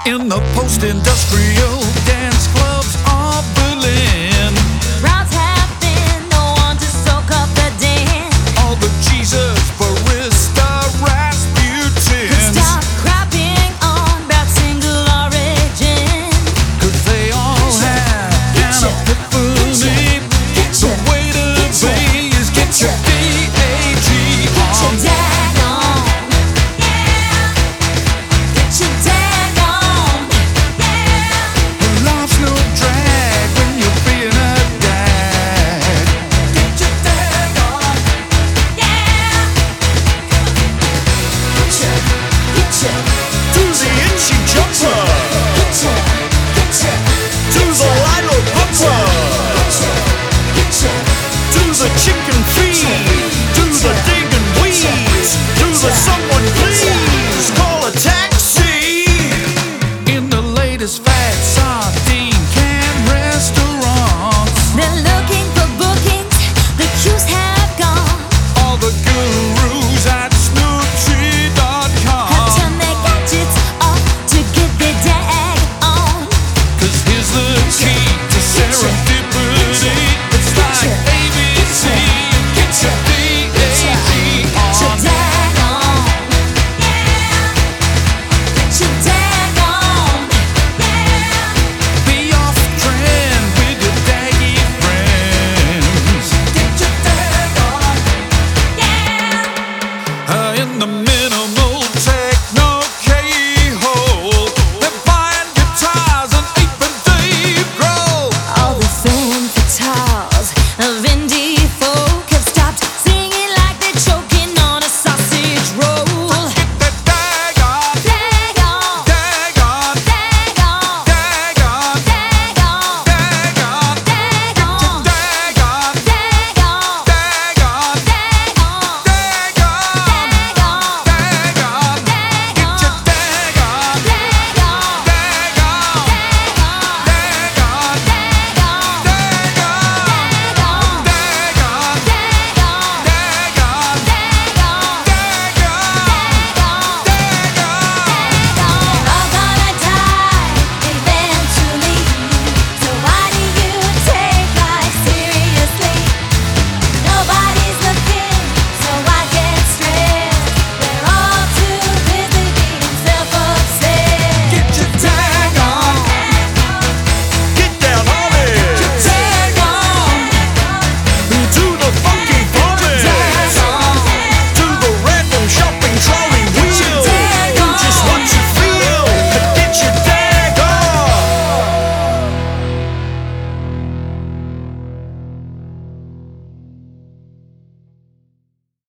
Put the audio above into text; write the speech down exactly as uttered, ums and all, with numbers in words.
in the post-industrial dance clubs of Berlin. Crowds have been the one to soak up the din. All the Jesus, barista, Rasputins. Stop crapping on that single origin. Cause they all have an epiphany. The way to be is get your D A G on. Dag on, yeah. Get your dag on, yeah. Life's no drag when you're being a dad. Get your dag on. Yeah. Get your, get your, To the Inchy Jumper. get your, get your, To the Lilo Pupper. get your, get your. To the Chicken Feet.